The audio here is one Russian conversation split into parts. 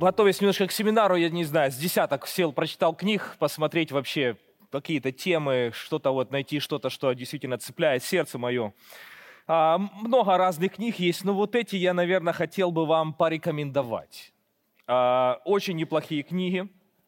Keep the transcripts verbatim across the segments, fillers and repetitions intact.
готовясь немножко к семинару, я не знаю, с десяток сел, прочитал книг, посмотреть вообще какие-то темы, что-то вот найти, что-то, что действительно цепляет сердце мое. А, много разных книг есть, но вот эти я, наверное, хотел бы вам порекомендовать. А, очень неплохие книги.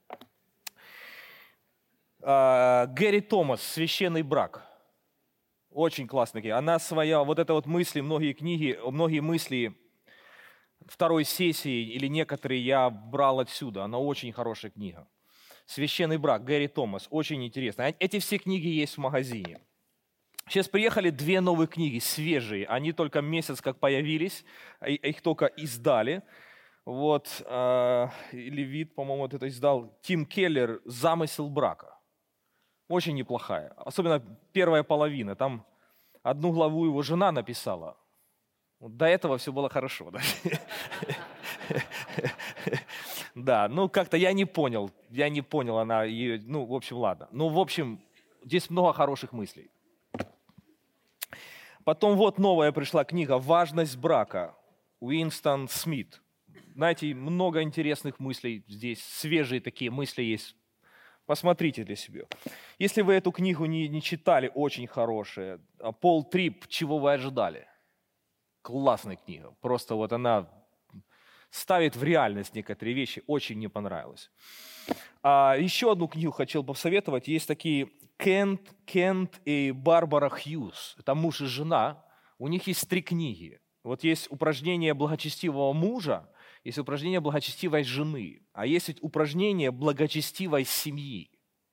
А, Гэри Томас «Священный брак». Очень классная книга. Она своя, вот это вот мысли, многие книги, многие мысли второй сессии или некоторые я брал отсюда. Она очень хорошая книга. «Священный брак», Гэри Томас. Очень интересно. Эти все книги есть в магазине. Сейчас приехали две новые книги, свежие. Они только месяц как появились, их только издали. Вот, э, Левит, по-моему, вот это издал, Тим Келлер «Замысел брака». Очень неплохая. Особенно первая половина. Там одну главу его жена написала. Вот до этого все было хорошо. Да? Да, ну как-то я не понял. Я не понял, она ее, ну, в общем, ладно. Ну, в общем, здесь много хороших мыслей. Потом вот новая пришла книга «Важность брака» Уинстон Смит. Знаете, много интересных мыслей здесь, свежие такие мысли есть. Посмотрите для себя. Если вы эту книгу не, не читали, очень хорошая. Пол Трип «Чего вы ожидали?» Классная книга. Просто вот она ставит в реальность некоторые вещи. Очень мне понравилось. А еще одну книгу хотел посоветовать. Есть такие Кент, Кент и Барбара Хьюз. Это муж и жена. У них есть три книги. Вот есть упражнение благочестивого мужа, есть упражнение благочестивой жены, а есть упражнение благочестивой семьи.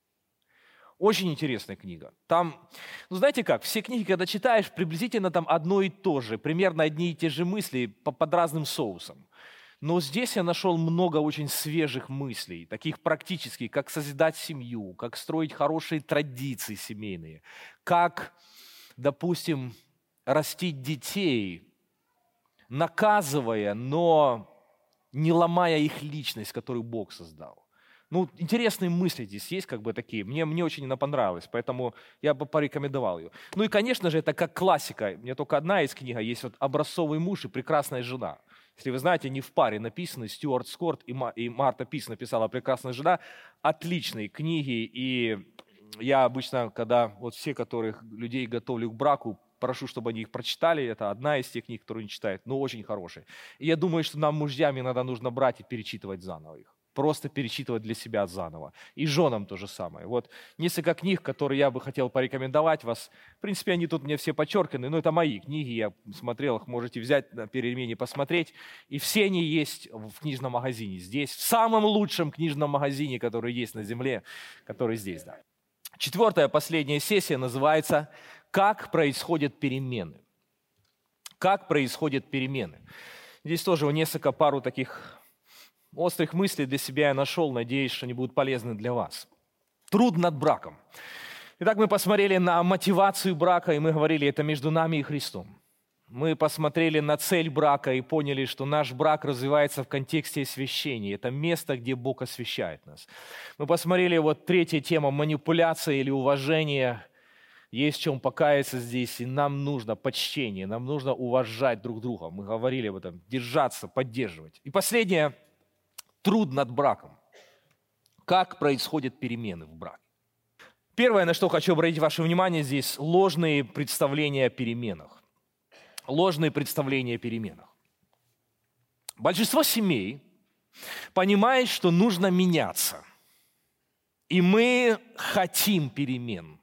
Очень интересная книга. Там, ну знаете как, все книги, когда читаешь, приблизительно там одно и то же, примерно одни и те же мысли под разным соусом. Но здесь я нашел много очень свежих мыслей, таких практических, как созидать семью, как строить хорошие традиции семейные, как, допустим, растить детей, наказывая, но не ломая их личность, которую Бог создал. Ну, интересные мысли здесь есть, как бы такие. Мне, мне очень она понравилась, поэтому я бы порекомендовал ее. Ну и, конечно же, это как классика. У меня только одна из книг есть, вот «Образцовый муж и прекрасная жена». Если вы знаете, они в паре написаны, Стюарт Скотт и, Ма, и Марта Пис написала «Прекрасная жена». Отличные книги, и я обычно, когда вот все, которых людей готовлю к браку, прошу, чтобы они их прочитали. Это одна из тех книг, которую они читают, но очень хорошие. И я думаю, что нам, мужьям, иногда нужно брать и перечитывать заново их. Просто перечитывать для себя заново. И женам то же самое. Вот несколько книг, которые я бы хотел порекомендовать вас. В принципе, они тут мне все подчерканы, но это мои книги, я смотрел их, можете взять на перемене, посмотреть. И все они есть в книжном магазине здесь, в самом лучшем книжном магазине, который есть на земле, который здесь, да. Четвертая, последняя сессия называется «Как происходят перемены». Как происходят перемены. Здесь тоже несколько пару таких острых мыслей для себя я нашел. Надеюсь, что они будут полезны для вас. Труд над браком. Итак, мы посмотрели на мотивацию брака, и мы говорили, это между нами и Христом. Мы посмотрели на цель брака и поняли, что наш брак развивается в контексте освящения. Это место, где Бог освящает нас. Мы посмотрели, вот третья тема, манипуляция или уважение. Есть в чем покаяться здесь, и нам нужно почтение, нам нужно уважать друг друга. Мы говорили об этом, держаться, поддерживать. И последнее, труд над браком. Как происходят перемены в браке? Первое, на что хочу обратить ваше внимание здесь, ложные представления о переменах. Ложные представления о переменах. Большинство семей понимает, что нужно меняться. И мы хотим перемен.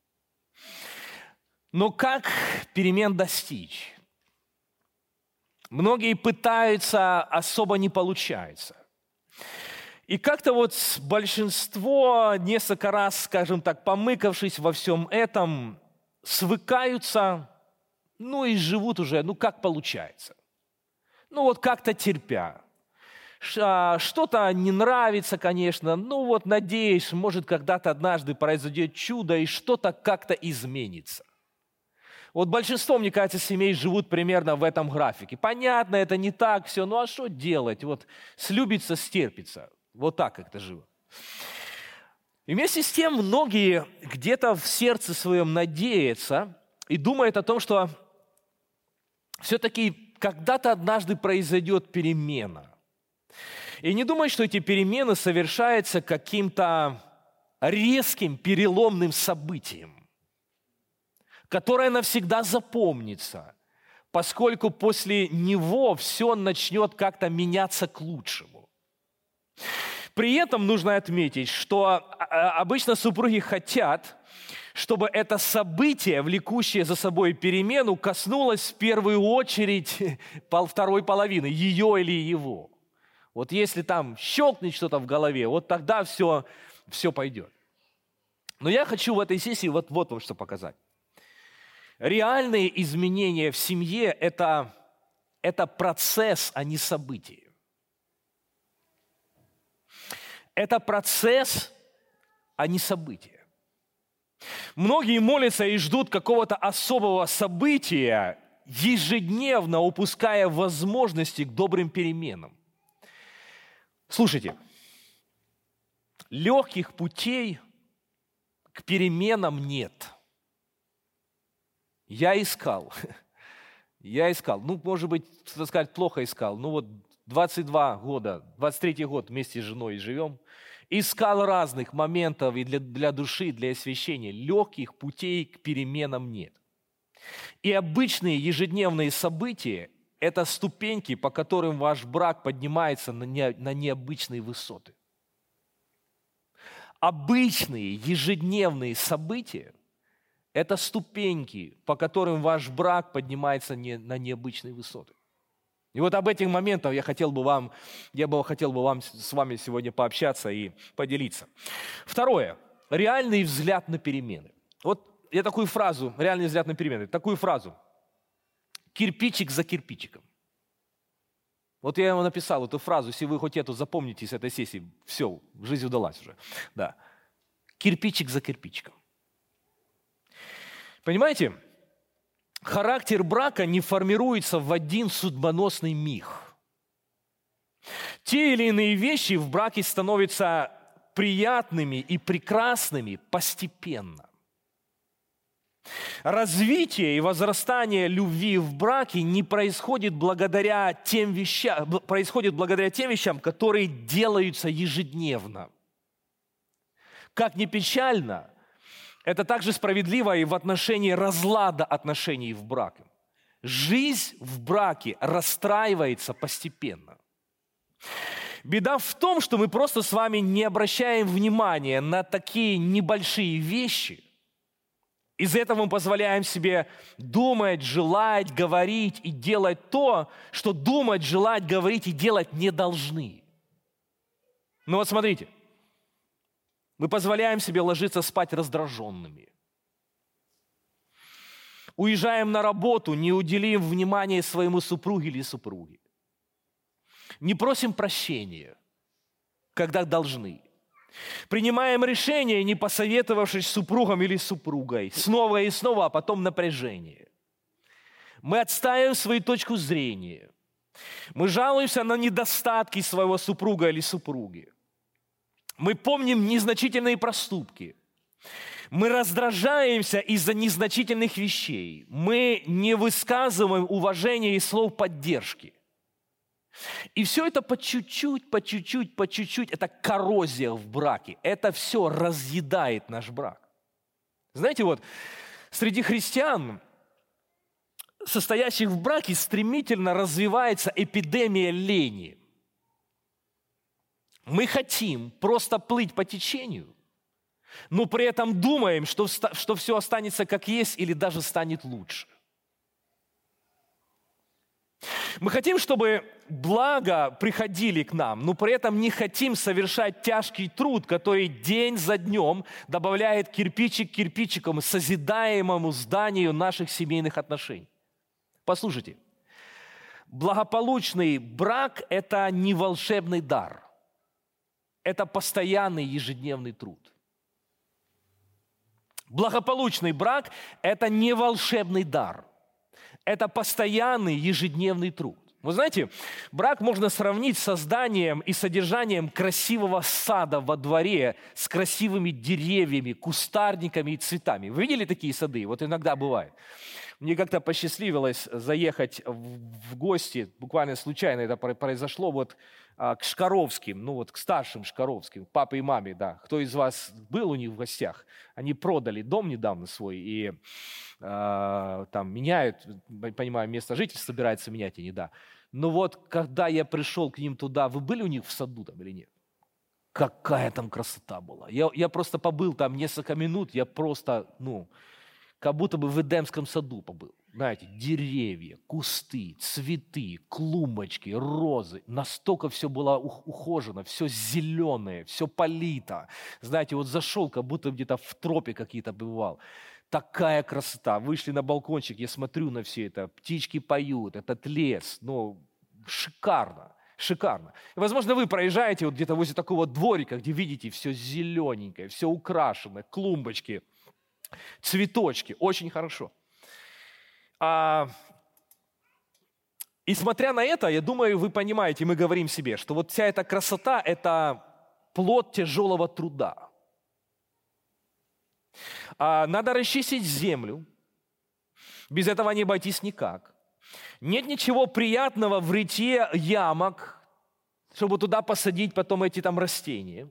Но как перемен достичь? Многие пытаются, особо не получается. И как-то вот большинство, несколько раз, скажем так, помыкавшись во всем этом, свыкаются, ну и живут уже, ну как получается. Ну вот как-то терпя. Что-то не нравится, конечно, ну вот надеюсь, может когда-то однажды произойдет чудо и что-то как-то изменится. Вот большинство, мне кажется, семей живут примерно в этом графике. Понятно, это не так все, ну а что делать? Вот слюбится, стерпится. Вот так как-то живут. И вместе с тем многие где-то в сердце своем надеются и думают о том, что все-таки когда-то однажды произойдет перемена. И не думай, что эти перемены совершаются каким-то резким, переломным событием, которое навсегда запомнится, поскольку после него все начнет как-то меняться к лучшему. При этом нужно отметить, что обычно супруги хотят, чтобы это событие, влекущее за собой перемену, коснулось в первую очередь второй половины, ее или его. Вот если там щелкнет что-то в голове, вот тогда все, все пойдет. Но я хочу в этой сессии вот, вот вам что показать. Реальные изменения в семье – это, это процесс, а не событие. Это процесс, а не событие. Многие молятся и ждут какого-то особого события, ежедневно упуская возможности к добрым переменам. Слушайте, легких путей к переменам нет. Я искал, я искал, ну, может быть, так сказать, плохо искал, ну вот двадцать два года, двадцать третий год вместе с женой живем, искал разных моментов и для, для души, для освящения. Легких путей к переменам нет. И обычные ежедневные события – это ступеньки, по которым ваш брак поднимается на, не, на необычные высоты. Обычные ежедневные события – это ступеньки, по которым ваш брак поднимается не, на необычные высоты. И вот об этих моментах я хотел бы вам, я бы хотел бы вам с вами сегодня пообщаться и поделиться. Второе. Реальный взгляд на перемены. Вот я такую фразу, реальный взгляд на перемены, такую фразу. Кирпичик за кирпичиком. Вот я ему написал эту фразу, если вы хоть эту запомните с этой сессии, все, жизнь удалась уже. Да. Кирпичик за кирпичиком. Понимаете? Характер брака не формируется в один судьбоносный миг. Те или иные вещи в браке становятся приятными и прекрасными постепенно. Развитие и возрастание любви в браке не происходит благодаря тем вещам, происходит благодаря тем вещам, которые делаются ежедневно. Как ни печально, это также справедливо и в отношении разлада отношений в браке. Жизнь в браке расстраивается постепенно. Беда в том, что мы просто с вами не обращаем внимания на такие небольшие вещи. Из-за этого мы позволяем себе думать, желать, говорить и делать то, что думать, желать, говорить и делать не должны. Ну вот смотрите. Мы позволяем себе ложиться спать раздраженными. Уезжаем на работу, не уделим внимания своему супругу или супруге. Не просим прощения, когда должны. Принимаем решение, не посоветовавшись с супругом или супругой. Снова и снова, а потом напряжение. Мы отстаиваем свою точку зрения. Мы жалуемся на недостатки своего супруга или супруги. Мы помним незначительные проступки. Мы раздражаемся из-за незначительных вещей. Мы не высказываем уважения и слов поддержки. И все это по чуть-чуть, по чуть-чуть, по чуть-чуть. Это коррозия в браке. Это все разъедает наш брак. Знаете, вот среди христиан, состоящих в браке, стремительно развивается эпидемия лени. Мы хотим просто плыть по течению, но при этом думаем, что, что все останется как есть или даже станет лучше. Мы хотим, чтобы блага приходили к нам, но при этом не хотим совершать тяжкий труд, который день за днем добавляет кирпичик к кирпичикам созидаемому зданию наших семейных отношений. Послушайте, благополучный брак – это не волшебный дар. Это постоянный ежедневный труд. Благополучный брак – это не волшебный дар. Это постоянный ежедневный труд. Вы знаете, брак можно сравнить с созданием и содержанием красивого сада во дворе с красивыми деревьями, кустарниками и цветами. Вы видели такие сады? Вот иногда бывает. Мне как-то посчастливилось заехать в гости, буквально случайно это произошло, вот к Шкаровским, ну вот к старшим Шкаровским, папе и маме, да. Кто из вас был у них в гостях? Они продали дом недавно свой и э, там меняют, понимаю, место жительства собираются менять они, да. Но вот когда я пришел к ним туда, вы были у них в саду там или нет? Какая там красота была. Я, я просто побыл там несколько минут, я просто, ну, как будто бы в Эдемском саду побыл. Знаете, деревья, кусты, цветы, клумбочки, розы. Настолько все было ухожено, все зеленое, все полито. Знаете, вот зашел, как будто где-то в тропе какие-то бывал. Такая красота. Вышли на балкончик, я смотрю на все это. Птички поют, этот лес. Ну, шикарно. Шикарно. И, возможно, вы проезжаете вот где-то возле такого дворика, где видите все зелененькое, все украшено, клумбочки, цветочки. Очень хорошо. А, и смотря на это, я думаю, вы понимаете, мы говорим себе, что вот вся эта красота – это плод тяжелого труда. А, надо расчистить землю. Без этого не обойтись никак. Нет ничего приятного в рытье ямок, чтобы туда посадить потом эти там растения.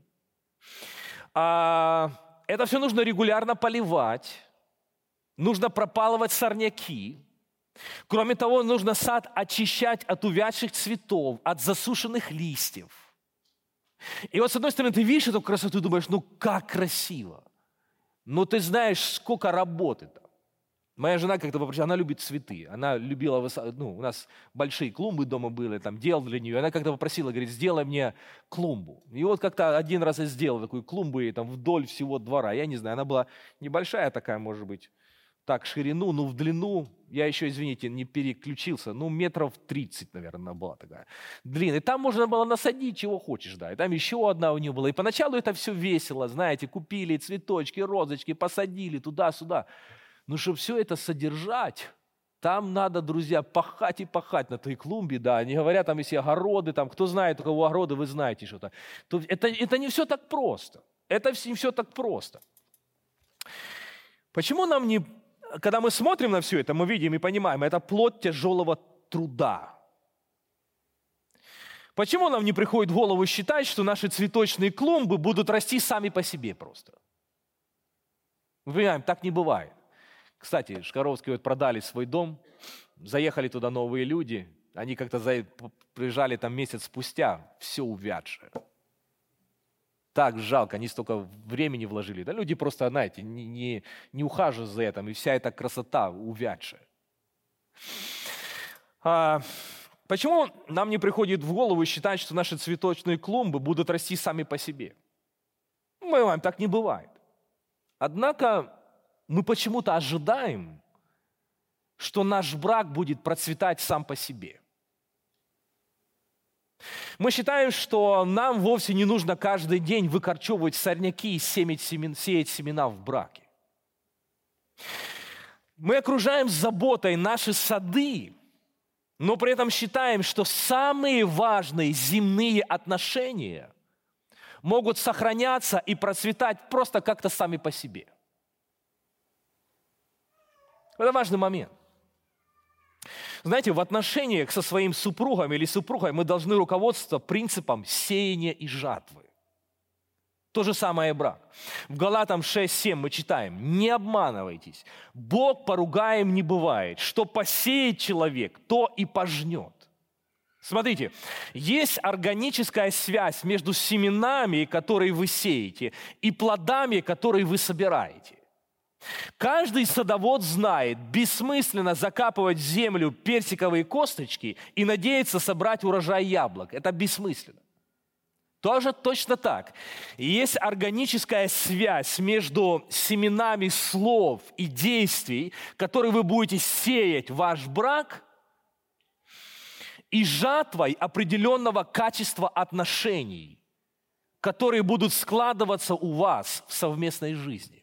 А, это все нужно регулярно поливать. Нужно пропалывать сорняки. Кроме того, нужно сад очищать от увядших цветов, от засушенных листьев. И вот с одной стороны, ты видишь эту красоту и думаешь, ну как красиво. Но ты знаешь, сколько работы там. Моя жена как-то попросила, она любит цветы. Она любила, ну, у нас большие клумбы дома были, там, делал для нее. Она как-то попросила, говорит, сделай мне клумбу. И вот как-то один раз я сделал такую клумбу, и там вдоль всего двора. Я не знаю, она была небольшая такая, может быть, так, ширину, ну, в длину, я еще, извините, не переключился, ну, метров тридцать, наверное, она была такая длинная. И там можно было насадить, чего хочешь, да. И там еще одна у нее была. И поначалу это все весело, знаете, купили цветочки, розочки, посадили туда-сюда. Но чтобы все это содержать, там надо, друзья, пахать и пахать на той клумбе, да. Не говоря, там, если огороды, там, кто знает, у кого огороды, вы знаете что-то. То это, это не все так просто. Это не все так просто. Почему нам не... Когда мы смотрим на все это, мы видим и понимаем, это плод тяжелого труда. Почему нам не приходит в голову считать, что наши цветочные клумбы будут расти сами по себе просто? Мы понимаем, так не бывает. Кстати, Шкаровские вот продали свой дом, заехали туда новые люди, они как-то за... приезжали там месяц спустя, все увядшее. Так жалко, они столько времени вложили. Да, люди просто, знаете, не, не, не ухаживают за этим, и вся эта красота увядшая. А, почему нам не приходит в голову считать, что наши цветочные клумбы будут расти сами по себе? Мы понимаем, так не бывает. Однако мы почему-то ожидаем, что наш брак будет процветать сам по себе. Мы считаем, что нам вовсе не нужно каждый день выкорчевывать сорняки и сеять семена, сеять семена в браке. Мы окружаем заботой наши сады, но при этом считаем, что самые важные земные отношения могут сохраняться и процветать просто как-то сами по себе. Это важный момент. Знаете, в отношениях со своим супругом или супругой мы должны руководствоваться принципом сеяния и жатвы. То же самое и брак. В Галатам шесть семь мы читаем: «Не обманывайтесь, Бог поругаем не бывает, что посеет человек, то и пожнет». Смотрите, есть органическая связь между семенами, которые вы сеете, и плодами, которые вы собираете. Каждый садовод знает, бессмысленно закапывать в землю персиковые косточки и надеяться собрать урожай яблок. Это бессмысленно. Тоже точно так. Есть органическая связь между семенами слов и действий, которые вы будете сеять в ваш брак, и жатвой определенного качества отношений, которые будут складываться у вас в совместной жизни.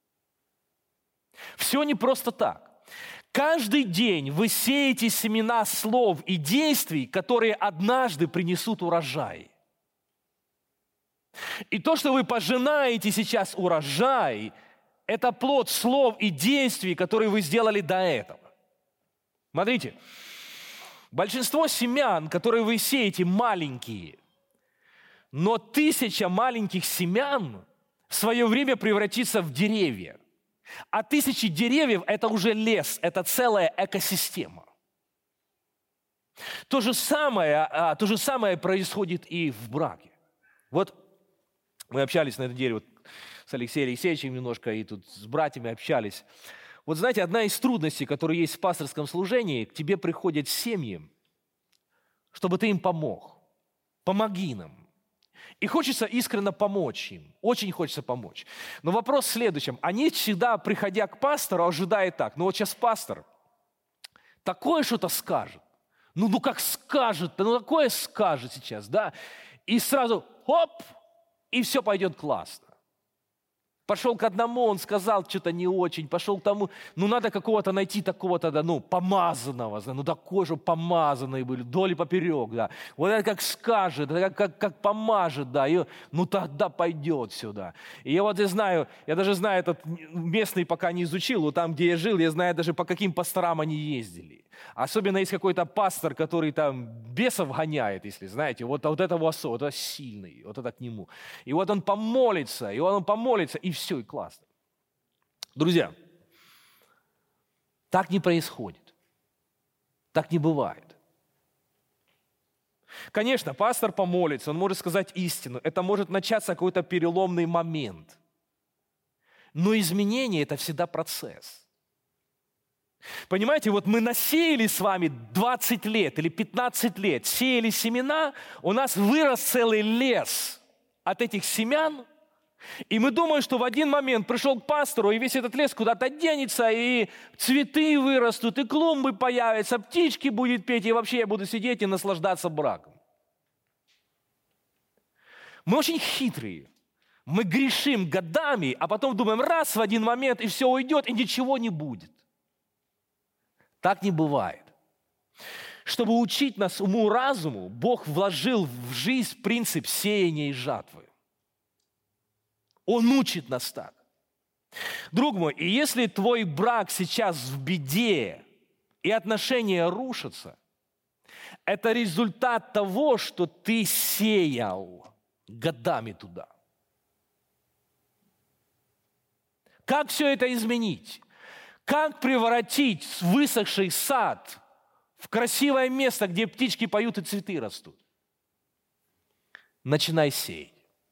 Все не просто так. Каждый день вы сеете семена слов и действий, которые однажды принесут урожай. И то, что вы пожинаете сейчас урожай, это плод слов и действий, которые вы сделали до этого. Смотрите, большинство семян, которые вы сеете, маленькие, но тысяча маленьких семян в свое время превратится в деревья. А тысячи деревьев – это уже лес, это целая экосистема. То же самое, то же самое происходит и в браке. Вот мы общались на этой неделе вот с Алексеем Алексеевичем немножко, и тут с братьями общались. Вот знаете, одна из трудностей, которые есть в пасторском служении, к тебе приходят семьи, чтобы ты им помог. Помоги нам. И хочется искренне помочь им. Очень хочется помочь. Но вопрос в следующем. Они всегда, приходя к пастору, ожидают так. Ну вот сейчас пастор такое что-то скажет. Ну, ну как скажет, ну такое скажет сейчас, да? И сразу, хоп, и все пойдет классно. Пошел к одному, он сказал что-то не очень, пошел к тому, ну надо какого-то найти такого-то, да, ну, помазанного, ну такой же помазанный были, вдоль и поперек, да. Вот это как скажет, это как, как, как помажет, да, и, ну тогда пойдет сюда. И я вот я знаю, я даже знаю, этот местный пока не изучил, вот там, где я жил, я знаю даже по каким пасторам они ездили. Особенно есть какой-то пастор, который там бесов гоняет, если знаете, вот, вот этого особо, вот это сильный, вот это к нему. И вот он помолится, и он помолится, и все, и классно. Друзья, так не происходит. Так не бывает. Конечно, пастор помолится, он может сказать истину. Это может начаться какой-то переломный момент. Но изменение – это всегда процесс. Понимаете, вот мы насеяли с вами двадцать лет или пятнадцать лет, сеяли семена, у нас вырос целый лес от этих семян, и мы думаем, что в один момент пришел к пастору, и весь этот лес куда-то денется, и цветы вырастут, и клумбы появятся, птички будут петь, и вообще я буду сидеть и наслаждаться браком. Мы очень хитрые. Мы грешим годами, а потом думаем, раз в один момент, и все уйдет, и ничего не будет. Так не бывает. Чтобы учить нас уму-разуму, Бог вложил в жизнь принцип сеяния и жатвы. Он учит нас так. Друг мой, и если твой брак сейчас в беде, и отношения рушатся, это результат того, что ты сеял годами туда. Как все это изменить? Как превратить высохший сад в красивое место, где птички поют и цветы растут? Начинай сеять.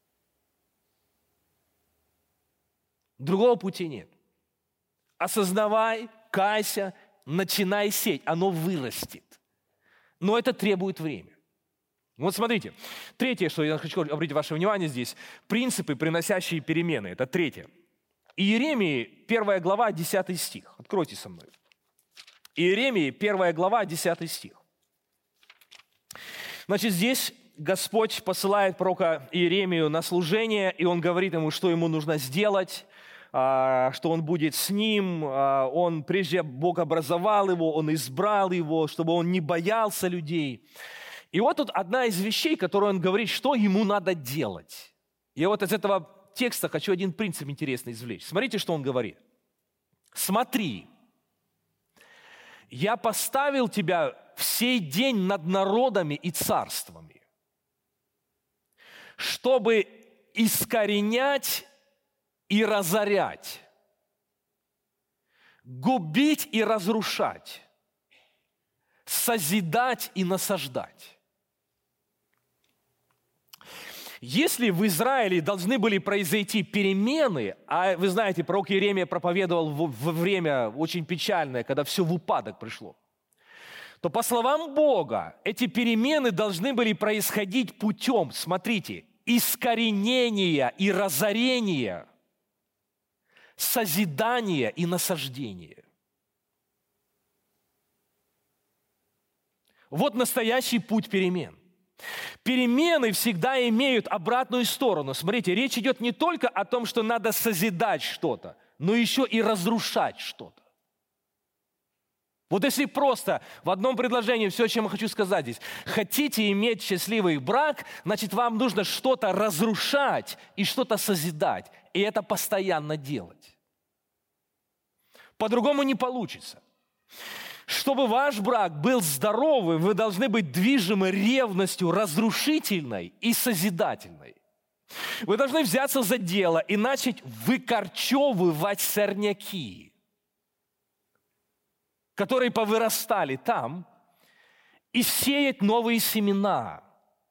Другого пути нет. Осознавай, кайся, начинай сеять. Оно вырастет. Но это требует времени. Вот смотрите. Третье, что я хочу обратить ваше внимание здесь. Принципы, приносящие перемены. Это третье. Иеремии, первая глава, десятый стих. Откройте со мной. Иеремии, первая глава, десятый стих. Значит, здесь Господь посылает пророка Иеремию на служение, и он говорит ему, что ему нужно сделать, что он будет с ним. Он, прежде Бог образовал его, он избрал его, чтобы он не боялся людей. И вот тут одна из вещей, которую он говорит, что ему надо делать. И вот из этого текста хочу один принцип интересный извлечь. Смотрите, что он говорит. «Смотри, я поставил тебя в сей день над народами и царствами, чтобы искоренять и разорять, губить и разрушать, созидать и насаждать». Если в Израиле должны были произойти перемены, а вы знаете, пророк Иеремия проповедовал во время очень печальное, когда все в упадок пришло, то по словам Бога, эти перемены должны были происходить путем, смотрите, искоренения и разорения, созидания и насаждения. Вот настоящий путь перемен. Перемены всегда имеют обратную сторону. Смотрите, речь идет не только о том, что надо созидать что-то, но еще и разрушать что-то. Вот если просто в одном предложении все, чем я хочу сказать здесь, хотите иметь счастливый брак, значит, вам нужно что-то разрушать и что-то созидать, и это постоянно делать. По-другому не получится. Чтобы ваш брак был здоровым, вы должны быть движимы ревностью разрушительной и созидательной. Вы должны взяться за дело и начать выкорчевывать сорняки, которые повырастали там, и сеять новые семена.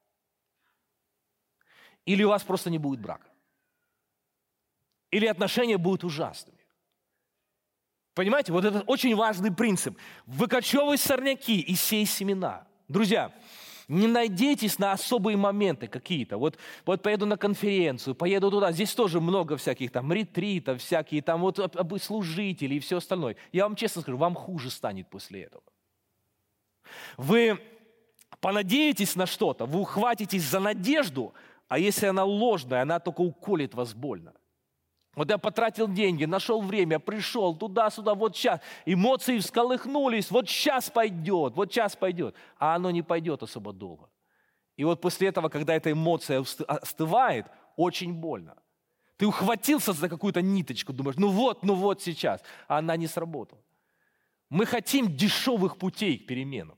Или у вас просто не будет брака. Или отношения будут ужасными. Понимаете, вот это очень важный принцип. Выкорчевывай сорняки и сей семена. Друзья, не надейтесь на особые моменты какие-то. Вот, вот поеду на конференцию, поеду туда. Здесь тоже много всяких там ретритов, всякие там вот служители и все остальное. Я вам честно скажу, вам хуже станет после этого. Вы понадеетесь на что-то, вы ухватитесь за надежду, а если она ложная, она только уколет вас больно. Вот я потратил деньги, нашел время, пришел туда-сюда, вот сейчас. Эмоции всколыхнулись, вот сейчас пойдет, вот сейчас пойдет. А оно не пойдет особо долго. И вот после этого, когда эта эмоция остывает, очень больно. Ты ухватился за какую-то ниточку, думаешь, ну вот, ну вот сейчас. А она не сработала. Мы хотим дешевых путей к переменам.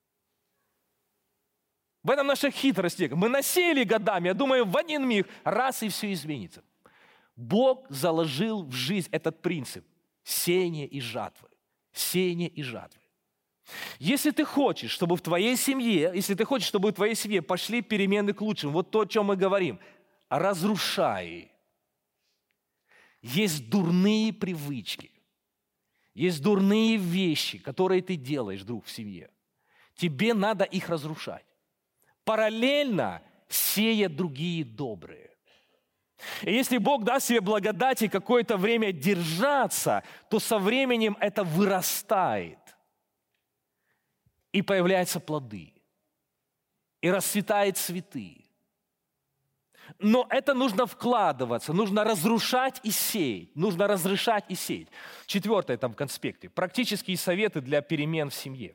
В этом наша хитрость. Мы насеяли годами, я думаю, в один миг раз и все изменится. Бог заложил в жизнь этот принцип сеяния и жатвы. Сеяния и жатвы. Если ты хочешь, чтобы в твоей семье, если ты хочешь, чтобы в твоей семье пошли перемены к лучшему, вот то, о чем мы говорим, разрушай. Есть дурные привычки, есть дурные вещи, которые ты делаешь, друг, в семье. Тебе надо их разрушать. Параллельно сея другие добрые. И если Бог даст тебе благодати какое-то время держаться, то со временем это вырастает. И появляются плоды. И расцветают цветы. Но это нужно вкладываться, нужно разрушать и сеять. Нужно разрешать и сеять. Четвертое там в конспекте. Практические советы для перемен в семье.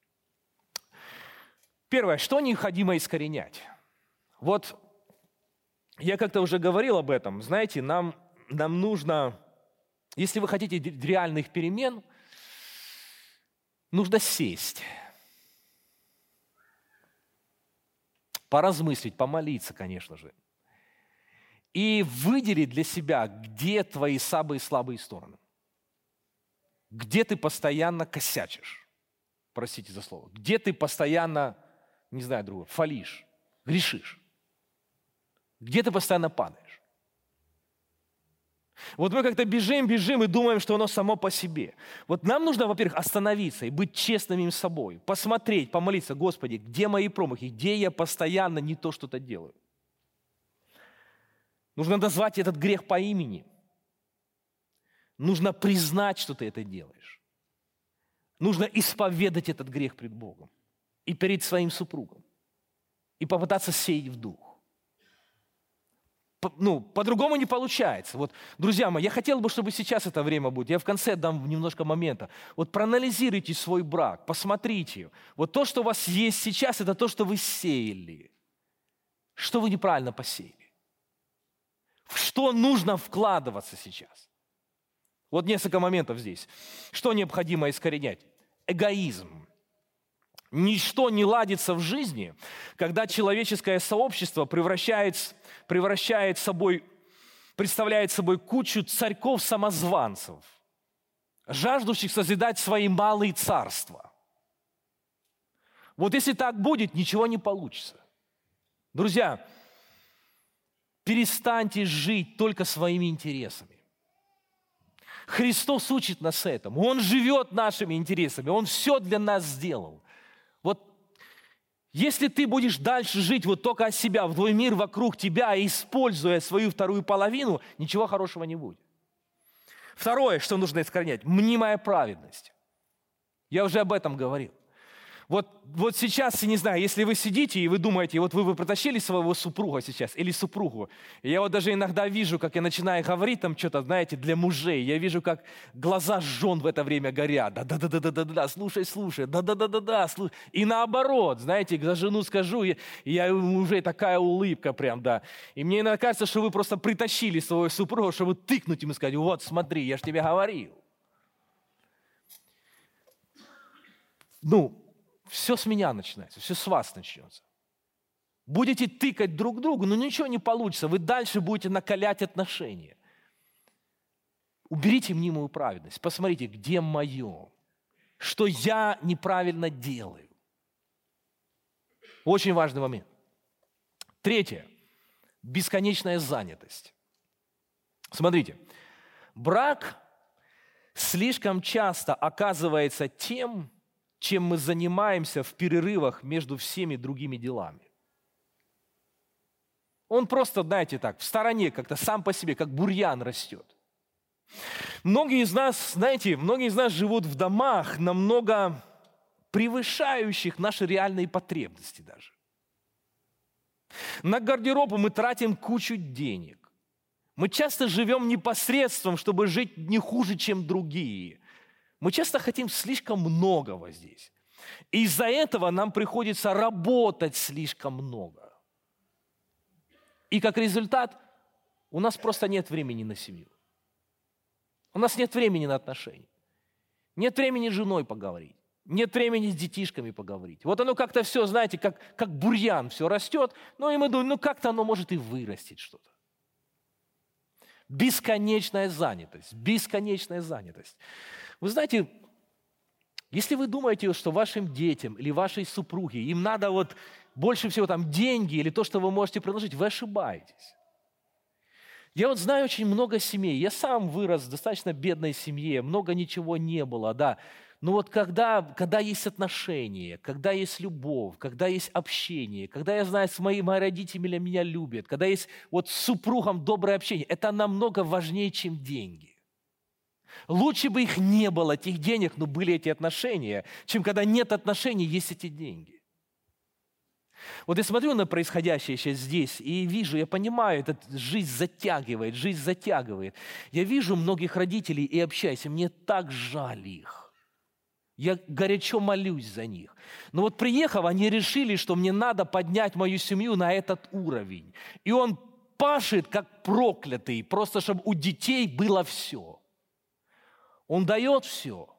Первое. Что необходимо искоренять? Вот я как-то уже говорил об этом. Знаете, нам, нам нужно, если вы хотите реальных перемен, нужно сесть, поразмыслить, помолиться, конечно же, и выделить для себя, где твои самые слабые стороны, где ты постоянно косячишь, простите за слово, где ты постоянно, не знаю, другого, фалишь, грешишь. Где ты постоянно падаешь? Вот мы как-то бежим, бежим и думаем, что оно само по себе. Вот нам нужно, во-первых, остановиться и быть честными с собой, посмотреть, помолиться, Господи, где мои промахи, где я постоянно не то что-то делаю. Нужно назвать этот грех по имени. Нужно признать, что ты это делаешь. Нужно исповедать этот грех пред Богом и перед своим супругом. И попытаться сеять в дух. Ну, по-другому не получается. Вот, друзья мои, я хотел бы, чтобы сейчас это время будет. Я в конце дам немножко момента. Вот проанализируйте свой брак, посмотрите. Вот то, что у вас есть сейчас, это то, что вы сеяли. Что вы неправильно посеяли? В что нужно вкладываться сейчас? Вот несколько моментов здесь. Что необходимо искоренять? Эгоизм. Ничто не ладится в жизни, когда человеческое сообщество превращает, превращает собой, представляет собой кучу царьков-самозванцев, жаждущих созидать свои малые царства. Вот если так будет, ничего не получится. Друзья, перестаньте жить только своими интересами. Христос учит нас этому. Он живет нашими интересами. Он все для нас сделал. Вот если ты будешь дальше жить вот только от себя, в твой мир вокруг тебя, используя свою вторую половину, ничего хорошего не будет. Второе, что нужно искоренять – мнимая праведность. Я уже об этом говорил. Вот, вот сейчас, я не знаю, если вы сидите и вы думаете, вот вы, вы протащили своего супруга сейчас или супругу, и я вот даже иногда вижу, как я начинаю говорить там что-то, знаете, для мужей, я вижу, как глаза жен в это время горят, да-да-да-да-да-да, слушай, слушай, да-да-да-да-да, слушай. И наоборот, знаете, за жену скажу, и я уже такая улыбка прям, да. И мне иногда кажется, что вы просто притащили своего супруга, чтобы тыкнуть ему и сказать, вот смотри, я же тебе говорил. ну, все с меня начинается, все с вас начнется. Будете тыкать друг другу, но ничего не получится. Вы дальше будете накалять отношения. Уберите мнимую праведность. Посмотрите, где мое, что я неправильно делаю. Очень важный момент. Третье. Бесконечная занятость. Смотрите, брак слишком часто оказывается тем, чем мы занимаемся в перерывах между всеми другими делами. Он просто, знаете, так, в стороне как-то сам по себе, как бурьян растет. Многие из нас, знаете, многие из нас живут в домах, намного превышающих наши реальные потребности даже. На гардероб мы тратим кучу денег. Мы часто живем непосредством, чтобы жить не хуже, чем другие. Мы часто хотим слишком многого здесь. И из-за этого нам приходится работать слишком много. И как результат, у нас просто нет времени на семью. У нас нет времени на отношения. Нет времени с женой поговорить. Нет времени с детишками поговорить. Вот оно как-то все, знаете, как, как бурьян все растет. Ну и мы думаем, ну как-то оно может и вырастить что-то. Бесконечная занятость. Бесконечная занятость. Вы знаете, если вы думаете, что вашим детям или вашей супруге им надо вот больше всего там деньги или то, что вы можете предложить, вы ошибаетесь. Я вот знаю очень много семей. Я сам вырос в достаточно бедной семье, много ничего не было, да. Но вот когда, когда есть отношения, когда есть любовь, когда есть общение, когда я знаю, что мои, мои родители меня любят, когда есть вот с супругом доброе общение, это намного важнее, чем деньги. Лучше бы их не было, этих денег, но были эти отношения, чем когда нет отношений, есть эти деньги. Вот я смотрю на происходящее сейчас здесь и вижу, я понимаю, эта жизнь затягивает, жизнь затягивает. Я вижу многих родителей и общаюсь, и мне так жаль их. Я горячо молюсь за них. Но вот приехав, они решили, что мне надо поднять мою семью на этот уровень. И он пашет, как проклятый, просто чтобы у детей было все. Он дает все.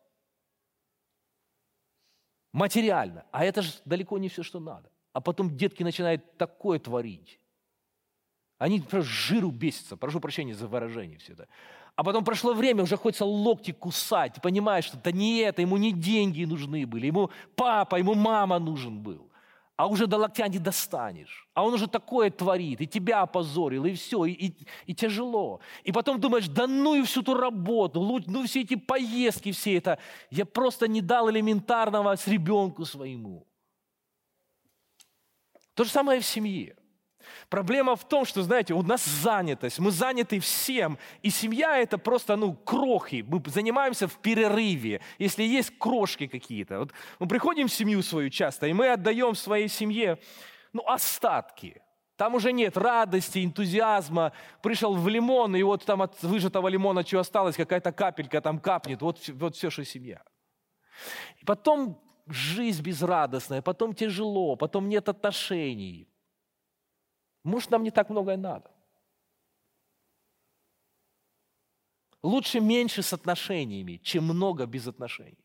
Материально. А это же далеко не все, что надо. А потом детки начинают такое творить. Они просто жиру бесятся. Прошу прощения за выражение все это. А потом прошло время, уже хочется локти кусать. Ты понимаешь, что это не это, ему не деньги нужны были. Ему папа, ему мама нужен был. А уже до локтя не достанешь. А он уже такое творит, и тебя опозорил, и все, и, и, и тяжело. И потом думаешь, да ну и всю ту работу, ну все эти поездки, все это. Я просто не дал элементарного с ребенку своему. То же самое в семье. Проблема в том, что, знаете, у нас занятость, мы заняты всем, и семья – это просто, ну, крохи. Мы занимаемся в перерыве, если есть крошки какие-то. Вот мы приходим в семью свою часто, и мы отдаем своей семье, ну, остатки. Там уже нет радости, энтузиазма. Пришел в лимон, и вот там от выжатого лимона, что осталось, какая-то капелька там капнет. Вот, вот все, что семья. И потом жизнь безрадостная, потом тяжело, потом нет отношений. Может, нам не так много и надо. Лучше меньше с отношениями, чем много без отношений.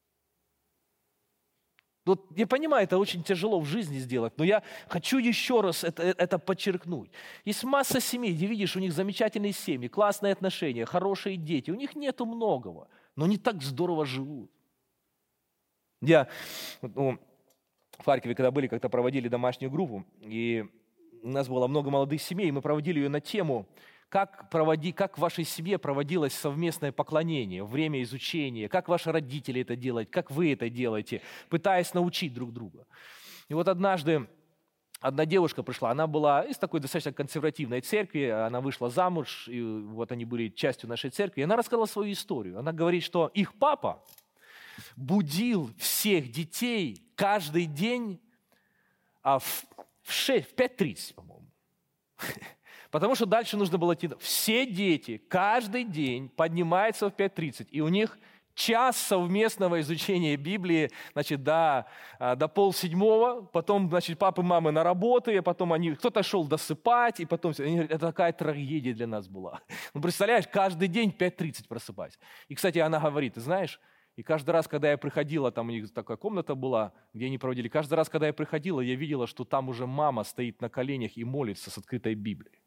Вот я понимаю, это очень тяжело в жизни сделать, но я хочу еще раз это, это подчеркнуть. Есть масса семей, где видишь, у них замечательные семьи, классные отношения, хорошие дети. У них нету многого, но они так здорово живут. Я ну, в Харькове, когда были, как-то проводили домашнюю группу, и у нас было много молодых семей, и мы проводили ее на тему, как, проводи, как в вашей семье проводилось совместное поклонение, время изучения, как ваши родители это делают, как вы это делаете, пытаясь научить друг друга. И вот однажды одна девушка пришла, она была из такой достаточно консервативной церкви, она вышла замуж, и вот они были частью нашей церкви, и она рассказала свою историю. Она говорит, что их папа будил всех детей каждый день а, в, в, шесть, в пять тридцать, по-моему. Потому что дальше нужно было идти. Все дети каждый день поднимаются в пять тридцать, и у них час совместного изучения Библии, значит, до, до полседьмого, потом, значит, папы и мамы на работу, потом они, кто-то шел досыпать, и потом, они говорят, это такая трагедия для нас была. Ну, представляешь, каждый день в пять тридцать просыпать. И, кстати, она говорит, ты знаешь, И каждый раз, когда я приходила, там у них такая комната была, где они проводили, каждый раз, когда я приходила, я видела, что там уже мама стоит на коленях и молится с открытой Библией.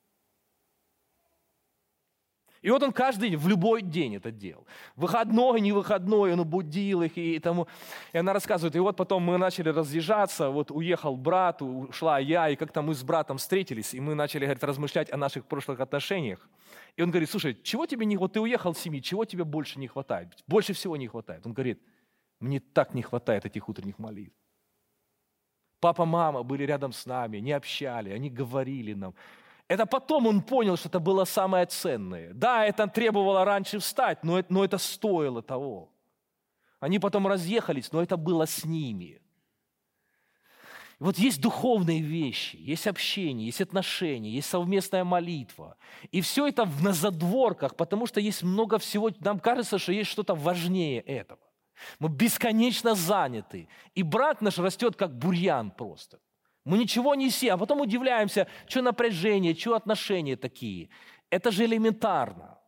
И вот он каждый день, в любой день это делал. Выходной, не выходной, он будил их. И, тому. и она рассказывает, и вот потом мы начали разъезжаться, вот уехал брат, ушла я, и как-то мы с братом встретились, и мы начали, говорит, размышлять о наших прошлых отношениях. И он говорит, слушай, чего тебе не хватает, вот ты уехал с семьи, чего тебе больше не хватает? Больше всего не хватает. Он говорит, мне так не хватает этих утренних молитв. Папа, мама были рядом с нами, не общали, они говорили нам. Это потом он понял, что это было самое ценное. Да, это требовало раньше встать, но это, но это стоило того. Они потом разъехались, но это было с ними. И вот есть духовные вещи, есть общение, есть отношения, есть совместная молитва. И все это на задворках, потому что есть много всего. Нам кажется, что есть что-то важнее этого. Мы бесконечно заняты. И брак наш растет как бурьян просто. Мы ничего не сеем, а потом удивляемся, что напряжение, что отношения такие. Это же элементарно.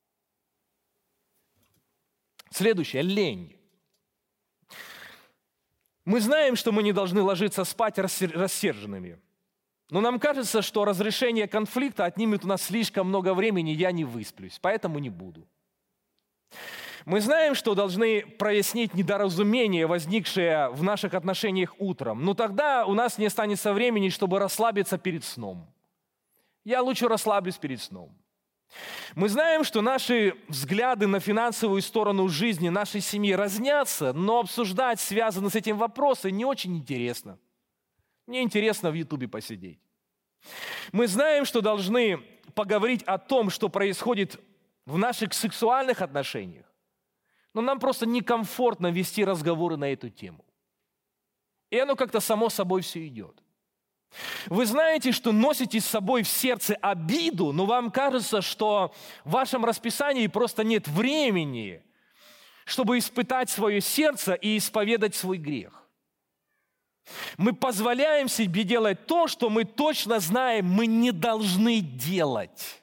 Следующее – лень. Мы знаем, что мы не должны ложиться спать рассерженными. Но нам кажется, что разрешение конфликта отнимет у нас слишком много времени, я не высплюсь, поэтому не буду. Мы знаем, что должны прояснить недоразумение, возникшее в наших отношениях утром. Но тогда у нас не останется времени, чтобы расслабиться перед сном. Я лучше расслаблюсь перед сном. Мы знаем, что наши взгляды на финансовую сторону жизни нашей семьи разнятся, но обсуждать связанные с этим вопросы не очень интересно. Мне интересно в Ютубе посидеть. Мы знаем, что должны поговорить о том, что происходит в наших сексуальных отношениях. Но нам просто некомфортно вести разговоры на эту тему. И оно как-то само собой все идет. Вы знаете, что носите с собой в сердце обиду, но вам кажется, что в вашем расписании просто нет времени, чтобы испытать свое сердце и исповедать свой грех. Мы позволяем себе делать то, что мы точно знаем, мы не должны делать.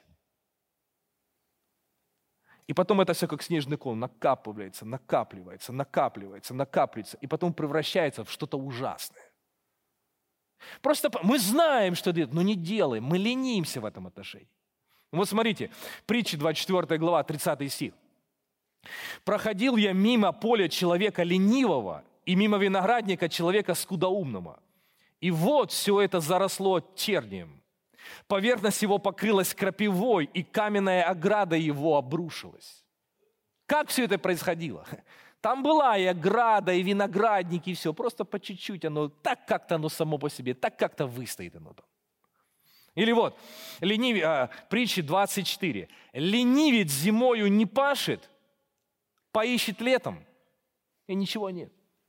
И потом это все как снежный ком накапливается, накапливается, накапливается, накапливается, и потом превращается в что-то ужасное. Просто мы знаем, что делать, но не делаем, мы ленимся в этом отношении. Вот смотрите, Притчи двадцать четвёртая глава, тридцатый стих. «Проходил я мимо поля человека ленивого и мимо виноградника человека скудоумного. И вот все это заросло тернием. Поверхность его покрылась крапивой, и каменная ограда его обрушилась». Как все это происходило? Там была и ограда, и виноградники, и все. Просто по чуть-чуть оно, так как-то оно само по себе, так как-то выстоит оно там. Или вот, ленив... а, Притчи двадцать четыре. «Ленивец зимою не пашет, поищет летом, и ничего нет».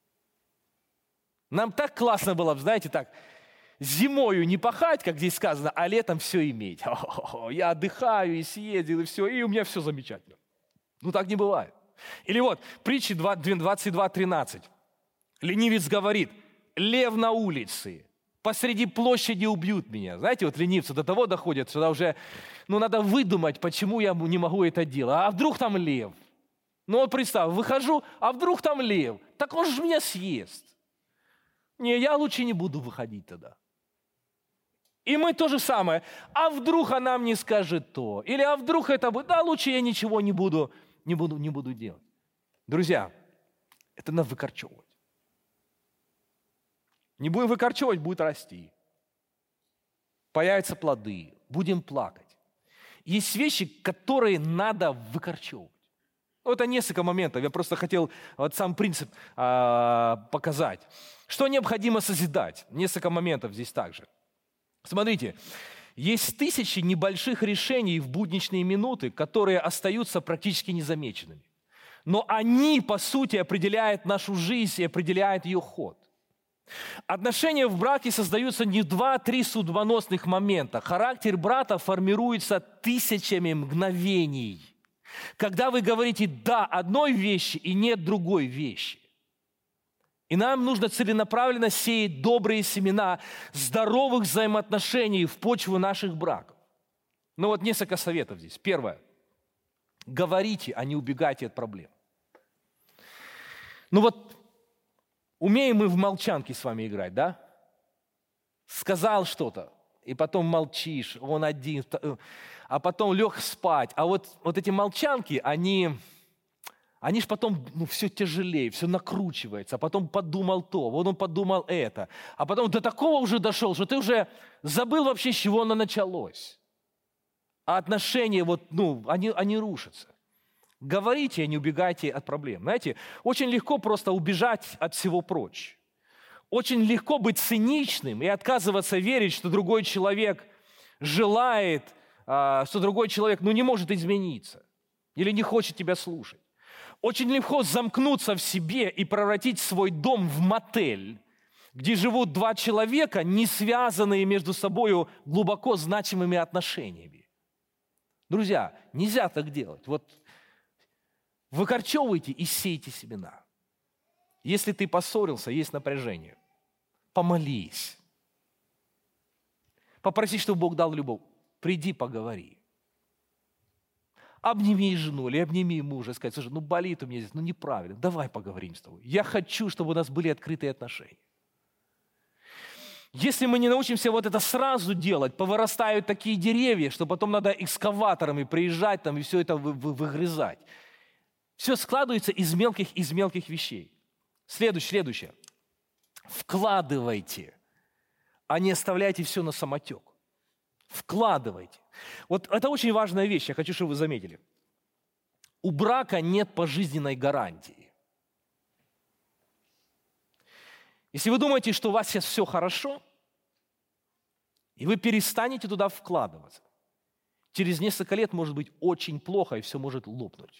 Нам так классно было, знаете, так, зимою не пахать, как здесь сказано, а летом все иметь. О-о-о, я отдыхаю и съездил, и все, и у меня все замечательно. Ну, так не бывает. Или вот, Притчи двадцать два тринадцать. Ленивец говорит: «Лев на улице, посреди площади убьют меня». Знаете, вот ленивцы до того доходят, что уже, ну, надо выдумать, почему я не могу это делать. А вдруг там лев? Ну, вот представь, выхожу, а вдруг там лев? Так он же меня съест. Не, я лучше не буду выходить тогда. И мы то же самое. А вдруг она мне скажет то? Или а вдруг это будет? Да, лучше я ничего не буду, не буду, не буду делать. Друзья, это надо выкорчевывать. Не будем выкорчевывать, будет расти. Появятся плоды, будем плакать. Есть вещи, которые надо выкорчевывать. Ну, это несколько моментов. Я просто хотел вот сам принцип а, показать. Что необходимо созидать? Несколько моментов здесь также. Смотрите, есть тысячи небольших решений в будничные минуты, которые остаются практически незамеченными. Но они, по сути, определяют нашу жизнь и определяют ее ход. Отношения в браке создаются не в два-три судьбоносных момента. Характер брата формируется тысячами мгновений. Когда вы говорите «да» одной вещи и «нет» другой вещи. И нам нужно целенаправленно сеять добрые семена здоровых взаимоотношений в почву наших браков. Ну вот несколько советов здесь. Первое. Говорите, а не убегайте от проблем. Ну вот, умеем мы в молчанке с вами играть, да? Сказал что-то, и потом молчишь, он один, а потом лег спать. А вот, вот эти молчанки, они, они ж потом ну, все тяжелее, все накручивается, а потом подумал то, вот он подумал это, а потом до такого уже дошел, что ты уже забыл вообще, с чего оно началось. А отношения, вот, ну, они, они рушатся. Говорите, а не убегайте от проблем. Знаете, очень легко просто убежать от всего прочь. Очень легко быть циничным и отказываться верить, что другой человек желает, что другой человек ну, не может измениться или не хочет тебя слушать. Очень легко замкнуться в себе и превратить свой дом в мотель, где живут два человека, не связанные между собой глубоко значимыми отношениями. Друзья, нельзя так делать. Вот выкорчевывайте и сейте семена. Если ты поссорился, есть напряжение, помолись. Попроси, чтобы Бог дал любовь. Приди, поговори. Обними жену или обними мужа, сказать, слушай, ну болит у меня здесь, ну неправильно, давай поговорим с тобой. Я хочу, чтобы у нас были открытые отношения. Если мы не научимся вот это сразу делать, повырастают такие деревья, что потом надо экскаваторами приезжать там и все это вы, вы, выгрызать. Все складывается из мелких, из мелких вещей. Следующее, следующее. Вкладывайте, а не оставляйте все на самотек. Вкладывайте. Вот это очень важная вещь, я хочу, чтобы вы заметили. У брака нет пожизненной гарантии. Если вы думаете, что у вас сейчас все хорошо, и вы перестанете туда вкладываться, через несколько лет может быть очень плохо, и все может лопнуть.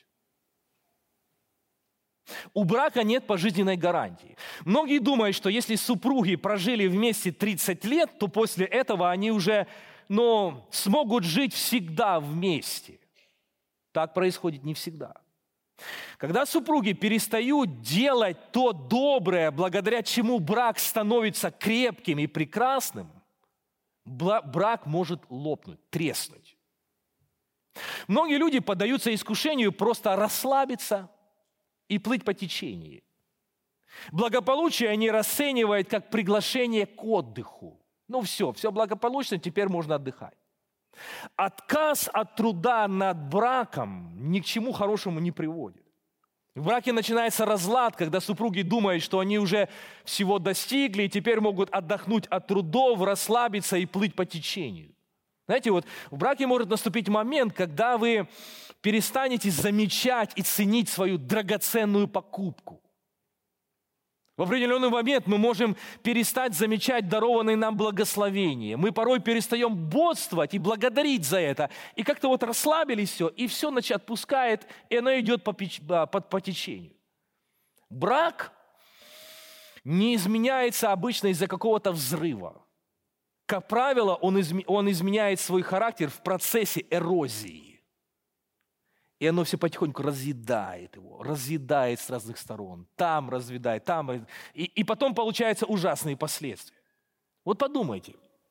У брака нет пожизненной гарантии. Многие думают, что если супруги прожили вместе тридцать лет, то после этого они уже ну, смогут жить всегда вместе. Так происходит не всегда. Когда супруги перестают делать то доброе, благодаря чему брак становится крепким и прекрасным, брак может лопнуть, треснуть. Многие люди поддаются искушению просто расслабиться и плыть по течению. Благополучие они расценивают как приглашение к отдыху. Ну все, все благополучно, теперь можно отдыхать. Отказ от труда над браком ни к чему хорошему не приводит. В браке начинается разлад, когда супруги думают, что они уже всего достигли и теперь могут отдохнуть от трудов, расслабиться и плыть по течению. Знаете, вот в браке может наступить момент, когда вы перестанете замечать и ценить свою драгоценную покупку. В определенный момент мы можем перестать замечать дарованные нам благословения. Мы порой перестаем бодствовать и благодарить за это. И как-то вот расслабились все, и все значит, отпускает, и оно идет по, по, по течению. Брак не изменяется обычно из-за какого-то взрыва. Как правило, он, изме, он изменяет свой характер в процессе эрозии. И оно все потихоньку разъедает его, разъедает с разных сторон. Там разъедает, там. И, и потом получаются ужасные последствия. Вот подумайте.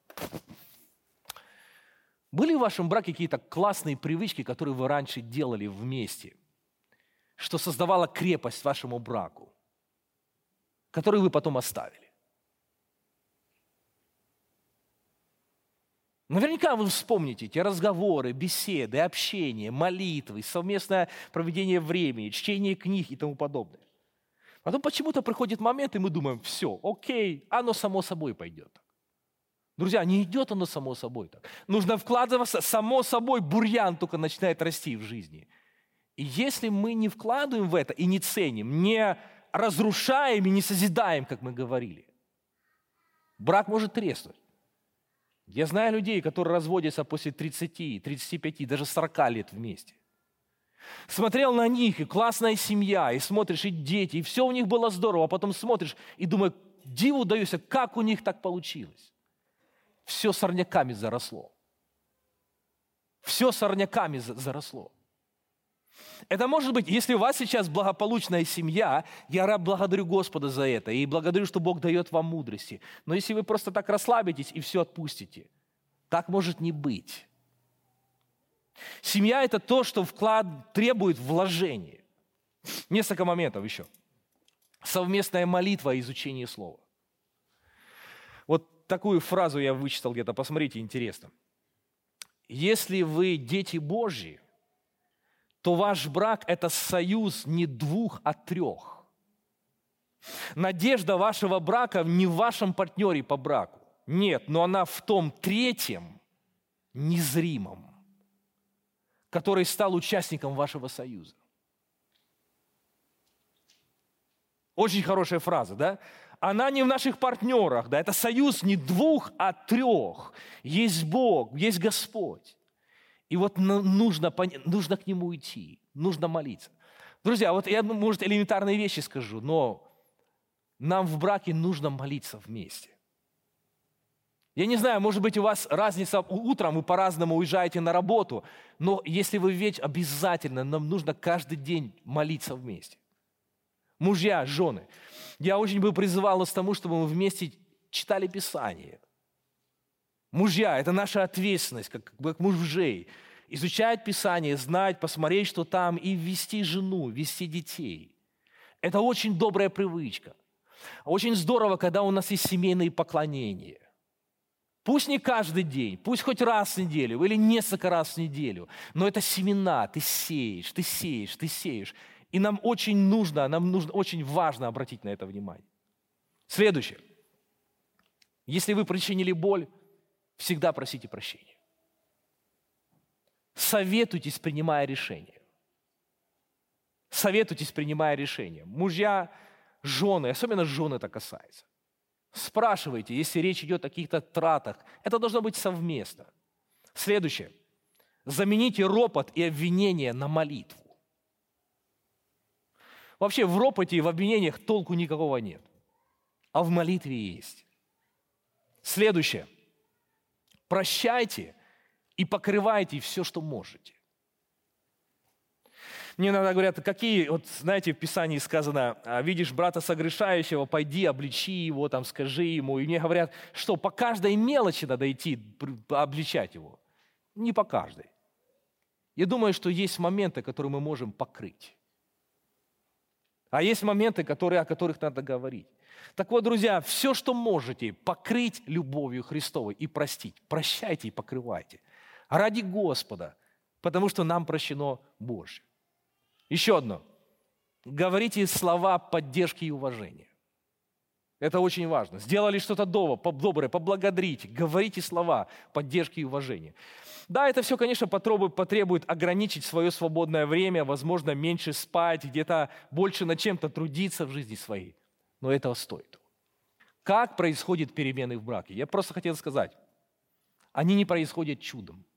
Были в вашем браке какие-то классные привычки, которые вы раньше делали вместе, что создавало крепость вашему браку, которые вы потом оставили? Наверняка вы вспомните эти разговоры, беседы, общение, молитвы, совместное проведение времени, чтение книг и тому подобное. Потом почему-то приходит момент, и мы думаем, все, окей, оно само собой пойдет. Друзья, не идет оно само собой так. Нужно вкладываться, само собой бурьян только начинает расти в жизни. И если мы не вкладываем в это и не ценим, не разрушаем и не созидаем, как мы говорили, брак может треснуть. Я знаю людей, которые разводятся после тридцати, тридцати пяти, даже сорока лет вместе. Смотрел на них, и классная семья, и смотришь, и дети, и все у них было здорово, а потом смотришь и думаешь, диву даешься, как у них так получилось. Все сорняками заросло. Все сорняками заросло. Это может быть, если у вас сейчас благополучная семья, я благодарю Господа за это и благодарю, что Бог дает вам мудрости. Но если вы просто так расслабитесь и все отпустите, так может не быть. Семья – это то, что вклад требует вложения. Несколько моментов еще. совместная молитва и изучение Слова. Вот такую фразу я вычитал где-то, посмотрите, интересно. Если вы дети Божьи, то ваш брак – это союз не двух, а трех. Надежда вашего брака не в вашем партнере по браку. Нет, но она в том третьем, незримом, который стал участником вашего союза. Очень хорошая фраза, да? Она не в наших партнерах, да? Это союз не двух, а трех. Есть Бог, есть Господь. И вот нужно, нужно к Нему идти, нужно молиться. Друзья, вот я, может, элементарные вещи скажу, но нам в браке нужно молиться вместе. Я не знаю, может быть, у вас разница, утром вы по-разному уезжаете на работу, но если вы ведь обязательно, нам нужно каждый день молиться вместе. Мужья, жены, я очень бы призывал вас к тому, чтобы мы вместе читали Писание. Мужья, это наша ответственность, как, как мужей. Изучать Писание, знать, посмотреть, что там, и вести жену, вести детей. Это очень добрая привычка. Очень здорово, когда у нас есть семейные поклонения. Пусть не каждый день, пусть хоть раз в неделю или несколько раз в неделю, но это семена, ты сеешь, ты сеешь, ты сеешь. И нам очень нужно, нам нужно, очень важно обратить на это внимание. Следующее. Если вы причинили боль, всегда просите прощения. Советуйтесь, принимая решения. Советуйтесь, принимая решения. Мужья, жены, особенно жены это касается. Спрашивайте, если речь идет о каких-то тратах. Это должно быть совместно. Следующее. Замените ропот и обвинение на молитву. Вообще в ропоте и в обвинениях толку никакого нет. А в молитве есть. Следующее. Прощайте и покрывайте все, что можете. Мне иногда говорят, какие, вот знаете, в Писании сказано, видишь брата согрешающего, пойди, обличи его, там, скажи ему. И мне говорят, что по каждой мелочи надо идти, обличать его. Не по каждой. Я думаю, что есть моменты, которые мы можем покрыть. А есть моменты, которые, о которых надо говорить. Так вот, друзья, все, что можете, покрыть любовью Христовой и простить. Прощайте и покрывайте. Ради Господа, потому что нам прощено Божье. Еще одно. Говорите слова поддержки и уважения. Это очень важно. Сделали что-то доброе, поблагодарите. Говорите слова поддержки и уважения. Да, это все, конечно, потребует, потребует ограничить свое свободное время, возможно, меньше спать, где-то больше над чем-то трудиться в жизни своей. Но этого стоит. Как происходят перемены в браке? Я просто хотел сказать, они не происходят чудом.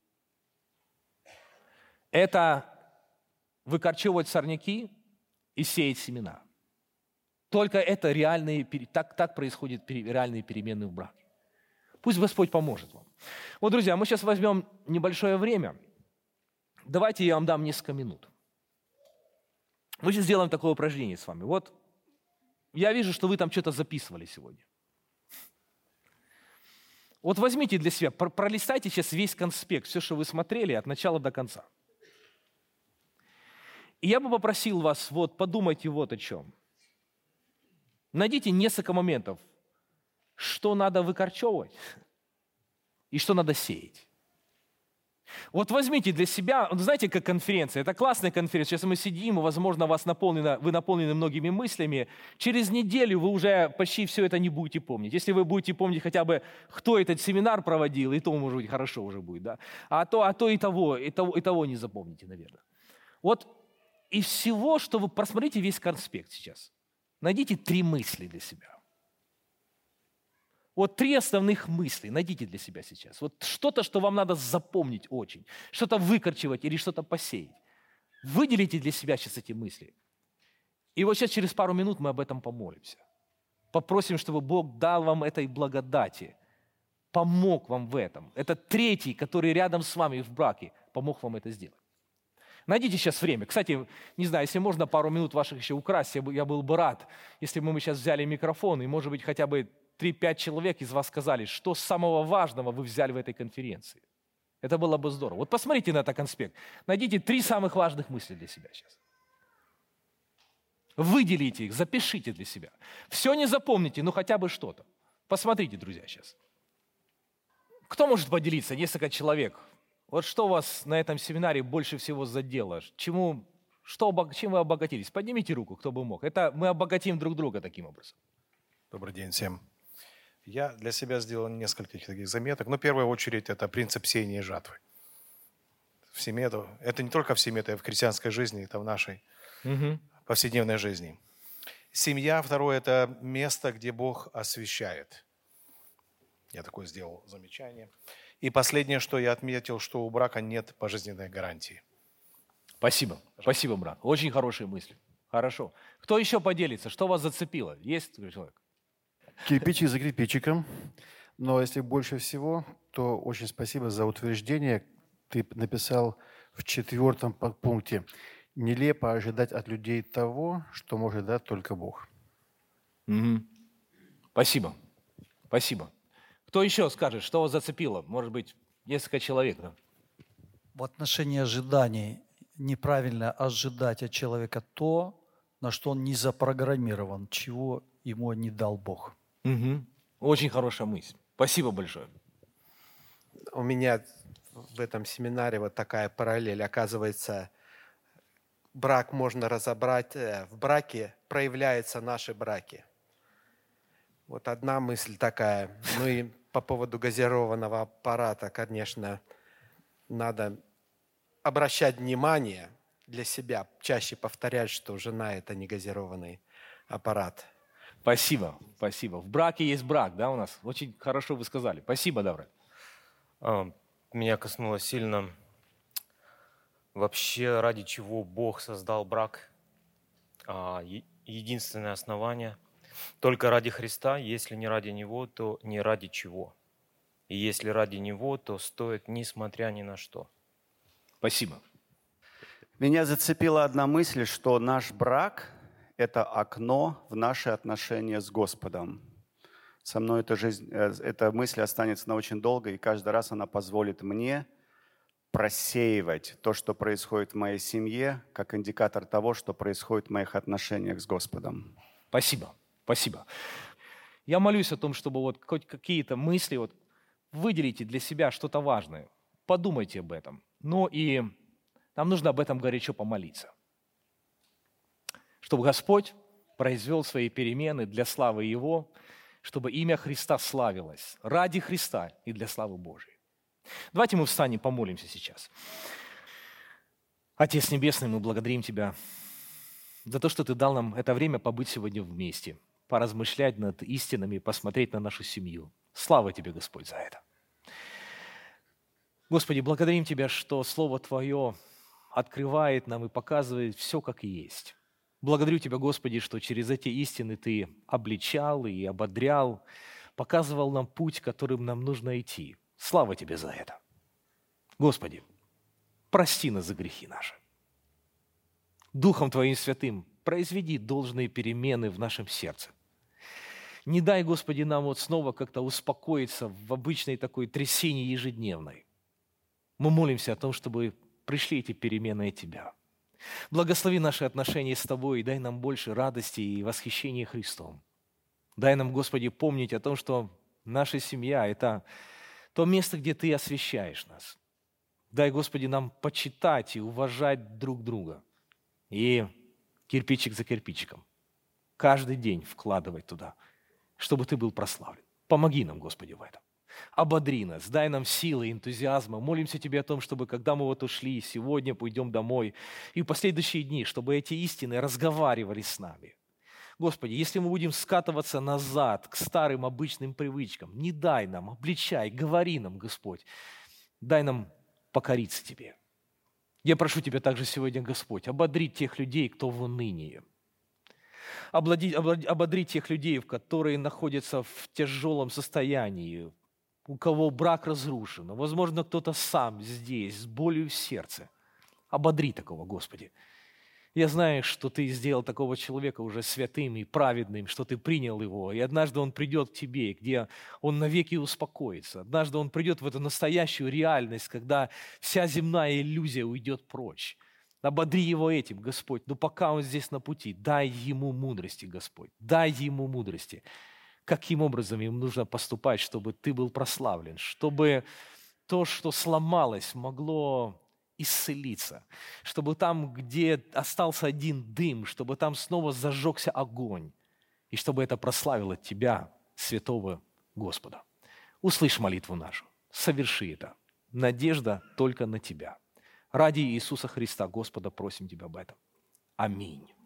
Это выкорчевывать сорняки и сеять семена. Только это реальные, так, так происходят реальные перемены в браке. Пусть Господь поможет вам. Вот, друзья, мы сейчас возьмем небольшое время. Давайте я вам дам несколько минут. Мы сейчас сделаем такое упражнение с вами. Вот я вижу, что вы там что-то записывали сегодня. Вот возьмите для себя, пролистайте сейчас весь конспект, все, что вы смотрели от начала до конца. И я бы попросил вас, вот, подумайте вот о чем. Найдите несколько моментов, что надо выкорчевывать и что надо сеять. Вот возьмите для себя, знаете, как конференция, это классная конференция, сейчас мы сидим, и, возможно, вас наполнено, вы наполнены многими мыслями, через неделю вы уже почти все это не будете помнить. Если вы будете помнить хотя бы, кто этот семинар проводил, и то, может быть, хорошо уже будет, да? А то, а то и того, и того, и того не запомните, наверное. Вот из всего, что вы просмотрите весь конспект сейчас, найдите три мысли для себя. Вот три основных мысли найдите для себя сейчас. Вот что-то, что вам надо запомнить очень, что-то выкорчевать или что-то посеять. Выделите для себя сейчас эти мысли. И вот сейчас через пару минут мы об этом помолимся. Попросим, чтобы Бог дал вам этой благодати, помог вам в этом. Это третий, который рядом с вами в браке, помог вам это сделать. Найдите сейчас время. Кстати, не знаю, если можно пару минут ваших еще украсть, я, бы, я был бы рад, если бы мы сейчас взяли микрофон, и, может быть, хотя бы три-пять человек из вас сказали, что самого важного вы взяли в этой конференции. Это было бы здорово. Вот посмотрите на этот конспект. Найдите три самых важных мысли для себя сейчас. Выделите их, запишите для себя. Все не запомните, но хотя бы что-то. Посмотрите, друзья, сейчас. Кто может поделиться? Несколько человек. Вот что вас на этом семинаре больше всего задело? Чему, что, чем вы обогатились? Поднимите руку, кто бы мог. Это мы обогатим друг друга таким образом. Добрый день всем. Я для себя сделал несколько таких заметок. Но в первую очередь это принцип сеяния и жатвы. В семье это, это не только в семье, это и в христианской жизни, это в нашей угу. повседневной жизни. Семья, второе, это место, где Бог освящает. Я такое сделал замечание. И последнее, что я отметил, что у брака нет пожизненной гарантии. Спасибо. Пожалуйста. Спасибо, брат. Очень хорошие мысли. Хорошо. Кто еще поделится? Что вас зацепило? Есть человек? Кирпичик за кирпичиком. Но если больше всего, то очень спасибо за утверждение. Ты написал в четвертом пункте. Нелепо ожидать от людей того, что может дать только Бог. Угу. Спасибо. Спасибо. Кто еще скажет, что вас зацепило? Может быть, несколько человек. Да? В отношении ожиданий неправильно ожидать от человека то, на что он не запрограммирован, чего ему не дал Бог. Угу. Очень хорошая мысль. Спасибо большое. У меня в этом семинаре вот такая параллель. Оказывается, брак можно разобрать. В браке проявляются наши браки. Вот одна мысль такая. Ну и по поводу газированного аппарата, конечно, надо обращать внимание для себя, чаще повторять, что жена – это не газированный аппарат. Спасибо, спасибо. В браке есть брак, да, у нас? Очень хорошо вы сказали. Спасибо, Даврат. Меня коснулось сильно вообще, ради чего Бог создал брак. Единственное основание – только ради Христа. Если не ради Него, то не ради чего. И если ради Него, то стоит несмотря ни на что. Спасибо. Меня зацепила одна мысль, что наш брак – это окно в наши отношения с Господом. Со мной эта, жизнь, эта мысль останется на очень долго, и каждый раз она позволит мне просеивать то, что происходит в моей семье, как индикатор того, что происходит в моих отношениях с Господом. Спасибо, спасибо. Я молюсь о том, чтобы вот хоть какие-то мысли вот выделите для себя что-то важное. Подумайте об этом. Ну и нам нужно об этом горячо помолиться. Чтобы Господь произвел свои перемены для славы Его, чтобы имя Христа славилось ради Христа и для славы Божьей. Давайте мы встанем, помолимся сейчас. Отец Небесный, мы благодарим Тебя за то, что Ты дал нам это время побыть сегодня вместе, поразмышлять над истинами, посмотреть на нашу семью. Слава Тебе, Господь, за это. Господи, благодарим Тебя, что Слово Твое открывает нам и показывает все, как и есть. Благодарю Тебя, Господи, что через эти истины Ты обличал и ободрял, показывал нам путь, которым нам нужно идти. Слава Тебе за это. Господи, прости нас за грехи наши. Духом Твоим Святым произведи должные перемены в нашем сердце. Не дай, Господи, нам вот снова как-то успокоиться в обычной такой трясине ежедневной. Мы молимся о том, чтобы пришли эти перемены от Тебя. Благослови наши отношения с Тобой и дай нам больше радости и восхищения Христом. Дай нам, Господи, помнить о том, что наша семья – это то место, где Ты освящаешь нас. Дай, Господи, нам почитать и уважать друг друга. И кирпичик за кирпичиком каждый день вкладывать туда, чтобы Ты был прославлен. Помоги нам, Господи, в этом. Ободри нас, дай нам силы, энтузиазма. Молимся Тебе о том, чтобы, когда мы вот ушли, сегодня пойдем домой, и в последующие дни, чтобы эти истины разговаривали с нами. Господи, если мы будем скатываться назад к старым обычным привычкам, не дай нам, обличай, говори нам, Господь. Дай нам покориться Тебе. Я прошу Тебя также сегодня, Господь, ободрить тех людей, кто в унынии. Ободрить, ободрить тех людей, которые находятся в тяжелом состоянии, у кого брак разрушен, возможно, кто-то сам здесь, с болью в сердце. Ободри такого, Господи. Я знаю, что Ты сделал такого человека уже святым и праведным, что Ты принял его, и однажды он придет к Тебе, где он навеки успокоится. Однажды он придет в эту настоящую реальность, когда вся земная иллюзия уйдет прочь. Ободри его этим, Господь. Но пока он здесь на пути, дай ему мудрости, Господь. Дай ему мудрости. Каким образом им нужно поступать, чтобы ты был прославлен, чтобы то, что сломалось, могло исцелиться, чтобы там, где остался один дым, чтобы там снова зажегся огонь, и чтобы это прославило Тебя, святого Господа. Услышь молитву нашу, соверши это. Надежда только на Тебя. Ради Иисуса Христа, Господа, просим Тебя об этом. Аминь.